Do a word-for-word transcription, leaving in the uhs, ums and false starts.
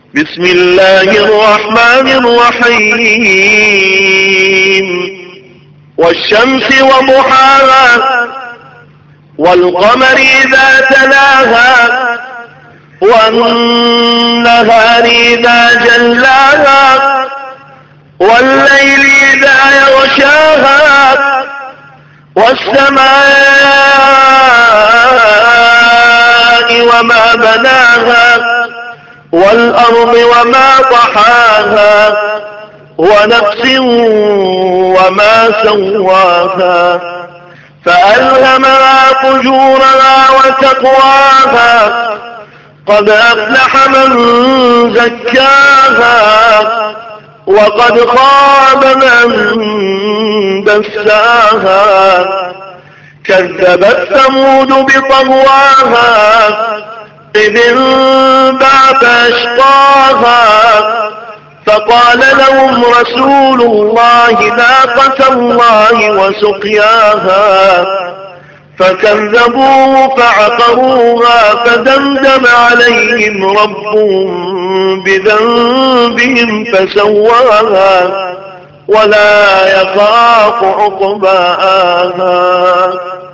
بسم الله الرحمن الرحيم والشمس وضحاها والقمر إذا تلاها والنهار إذا جلاها والليل إذا يغشاها والسماء وما بناها والأرض وما طحاها ونفس وما سواها فألهمها فجورها وتقواها قد أفلح من زكاها وقد خاب من دساها كذبت ثمود بطغواها إذ انبعث أشقاها فقال لهم رسول الله ناقة الله وسقياها فكذبوه فعقروها فدمدم عليهم ربهم بذنبهم فسواها ولا يخاف عقباها.